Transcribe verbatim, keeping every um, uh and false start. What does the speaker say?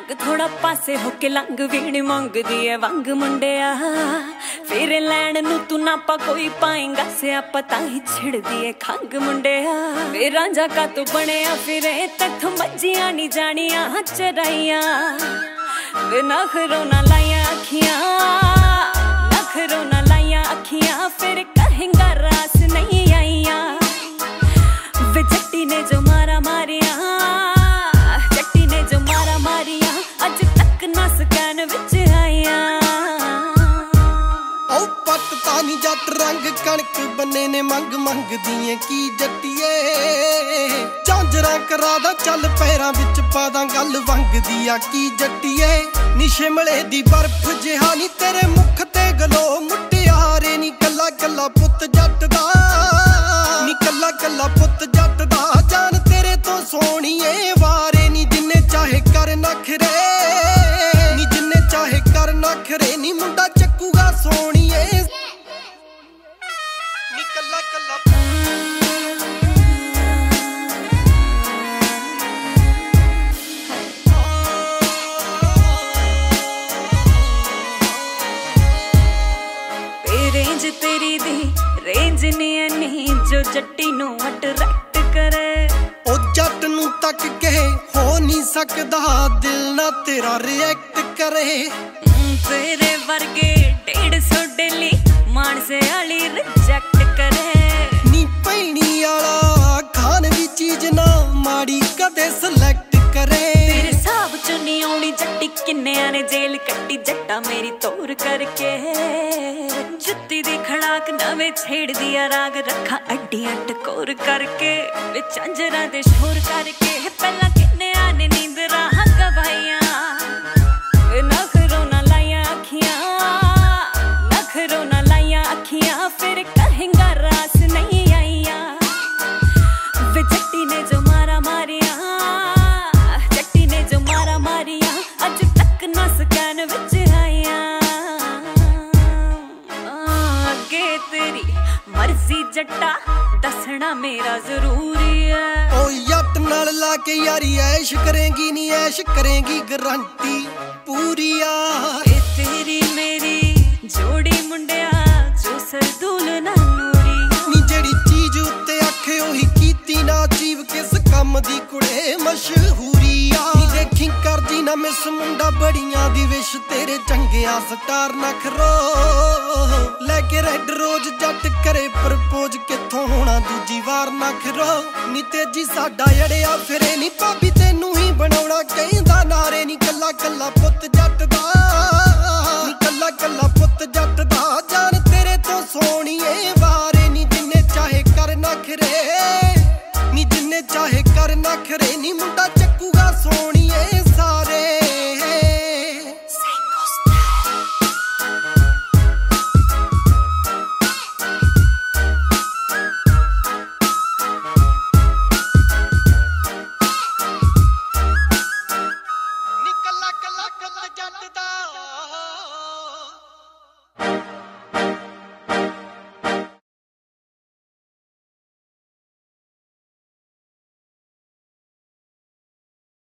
ਝੱਕ ਥੋੜਾ ਪਾਸੇ ਹੋ ਕੇ ਲੰਘ ਵੀਣ ਮੰਗਦੀ ਐ ਵੰਗ ਮੁੰਡਿਆ ਫਿਰ ਲੈਣ ਨੂੰ ਤੂੰ ਨਾ ਪਾ ਕੋਈ ਪਾਏਂਗਾ ਸਿਆਪਾ ਤਾਂ ਹੀ ਛਿੜਦੀ ਐ ਖੰਗ ਮੁੰਡਿਆ ਵੇ ਰਾਂਝਾ ਕਾ ਤੂੰ ਬਣਿਆ ਫਿਰੇ ਤੱਕ ਮੱਝੀਆਂ ਨੀ ਜਾਣੀਆਂ ਚਰਾਈਆਂ ਵੇ ਨਖਰੋਂ ਨਾ ਲਾਈਆਂ ਅੱਖੀਆਂ ਨਖਰੋਂ ਨਾ ਲਾਈਆਂ ਅੱਖੀਆਂ ਫਿਰ ਕਹੇਂਗਾ ਰਾਸ ਨਹੀਂ ਆਈਆਂ ਵੇ ਜੱਟੀ ਨੇ ਜੋ ਮਾਰਾ ਮਾਰਿਆ ਜੱਟੀ ਨੇ ਜੋ ਮਾਰਾ ਮਾਰਿਆ ਅੱਜ ਤੱਕ ਨਾ ਸਕੈਨ ਵਿੱਚ ਆਈਆਂ ਉਹ ਪੱਟ ਤਾਂ ਨੀ ਜੱਟ ਰੰਗ ਕਣਕ ਬੰਨੇ ਨੇ ਮੰਗ ਮੰਗਦੀ ਏ ਕੀ ਜੱਟੀਏ ਝਾਂਜਰਾਂ ਕਰਾਦਾ ਚੱਲ ਪੈਰਾਂ ਵਿੱਚ ਪਾਦਾਂ ਗੱਲ ਵੰਗਦੀ ਆ ਕੀ ਜੱਟੀਏ ਨੀ ਸ਼ਿਮਲੇ ਦੀ ਬਰਫ਼ ਜਿਹਾ ਨੀ ਤੇਰੇ ਮੁਖ ਤੇ ਗਲੋ ਮੁਟਿਆਰੇ ਨੀ ਕੱਲਾ ਕੱਲਾ ਪੁੱਤ ਜੱਟ ਦਾ ਨੀ ਕੱਲਾ ਕੱਲਾ ਪੁੱਤ ਜੱਟ ਦਾ ਜਾਨ ਤੇਰੇ ਤੋਂ ਸੋਹਣੀਏ ਵਾਰੇ ਨੀ ਜਿੰਨੇ ਚਾਹੇ ਕਰ ਨਖਰੇ ਨੀ ਜਿੰਨੇ ਚਾਹੇ ਕਰ ਨਖਰੇ ਨੀ ਮੁੰਡਾ ਚੱਕੂਗਾ ਸੋਹਣੀਏ ਨੀ ਕੱਲਾ ਕੱਲਾ ਰੇਂਜ ਤੇਰੀ ਦੀ ਰੇਂਜ ਨੀ ਨਹੀਂ ਜੋ ਜੱਟੀ ਨੂੰ ਅਟਰੈਕਟ ਕਰੇ ਉਹ ਜੱਟ ਨੂੰ ਤੱਕ ਕੇ ਹੋ ਨਹੀਂ ਸਕਦਾ ਦਿਲ ਨਾ ਤੇਰਾ ਰਿਐਕਟ ਕਰੇ ਤੇਰੇ ਵਰਗੇ ਡੇਢ ਸੌ ਡੇਲੀ ਮਾਨਸੇ ਵਾਲੀ ਰਿਜੈਕਟ ਕਰੇ ਨੀ ਪੈਣੀ ਵਾਲਾ ਖਾਣ ਵੀ ਚੀਜ਼ ਨਾ ਮਾੜੀ ਕਦੇ ਸਿਲੈਕਟ ਕਰੇ ਤੇਰੇ ਹਿਸਾਬ ਚ ਨੀ ਆਉਣੀ ਜੱਟੀ ਕਿੰਨਿਆਂ ਨੇ ਜੇਲ ਕੱਟੀ ਜੱਟਾ ਮੇਰੀ ਤੋਰ ਕਰਕੇ ਜੁੱਤੀ ਦੀ ਖੜਾਕ ਨਵੇਂ ਛੇੜਦੀ ਆ ਰਾਗ ਰੱਖਾਂ ਅੱਡੀਆਂ ਟਕੋਰ ਕਰਕੇ ਵੇ ਝਾਂਜਰਾਂ ਦੇ ਸ਼ੋਰ ਕਰਕੇ ਪਹਿਲਾਂ ਕਿੰਨਿਆਂ ਨੇ ਨੀਂਦ ਰਾਹਾਂ ਗਵਾਈਆਂ ਵੇ ਨਖਰੋਂ ਨਾ ਲਾਈਆਂ ਅੱਖੀਆਂ ਨਖਰੋਂ ਨਾ ਲਾਈਆਂ ਅੱਖੀਆਂ ਫਿਰ ਕਹੇਂਗਾ ਰਾਸ ਨਹੀਂ ਆਈਆਂ ਵੇ ਜੱਟੀ ਨੇ ਜੋ ਮਾਰਾ ਮਾਰਿਆ ਜੱਟੀ ਨੇ ਜੋ ਮਾਰਾ ਮਾਰਿਆ ਅੱਜ ਤੱਕ ਨਾ ਸਕੈਨ ਵਿੱਚ ਆਈਆਂ ਅੱਗੇ ਤੇਰੀ ਮਰਜ਼ੀ ਜੱਟਾ ਦੱਸਣਾ ਮੇਰਾ ਜ਼ਰੂਰੀ ਐ ਓ ਜੱਟ ਨਾਲ ਲਾ ਕੇ ਯਾਰੀ ਐਸ਼ ਕਰੇਗੀ ਨੀ ਐਸ਼ ਕਰੇਗੀ ਗਰੰਟੀ ਪੂਰੀ ਆ ਏ ਤੇਰੀ ਮੇਰੀ ਜੋੜੀ ਮੁੰਡਿਆ ਜੋ ਸਰਦੂਲ ਨਾ ਨੂਰੀ ਨੀ ਜਿਹੜੀ ਚੀਜ਼ ਉੱਤੇ ਆਖੇ ਉਹੀ ਕੀਤੀ ਨਾ ਜੀਵ ਕਿਸ ਕੰਮ ਦੀ ਕੁੜੇ ਮਸ਼ਹੂਰੀ ਆ ਨੀ ਦੇਖੀ ਕਰਦੀ ਨਾ ਮਿਸ ਮੁੰਡਾ ਬੜੀਆਂ ਦੀ ਵਿਸ਼ ਤੇਰੇ ਚੰਗਿਆ ਸਟਾਰ ਨਖਰੋ ਲੈ ਕੇ ਰੈਡ ਰੋਜ਼ ਜੱਟ ਕਰੇ ਪ੍ਰਪੋਜ਼ ਕਿੱਥੋਂ ਹੋਣਾ ਦੂਜੀ ਵਾਰ ਨਖਰੋ ਨੀ ਤੇਜੀ ਸਾਡਾ ਅੜਿਆ ਫਿਰੇ ਨੀ ਭਾਬੀ ਤੈਨੂੰ ਹੀ ਬਣਾਉਣਾ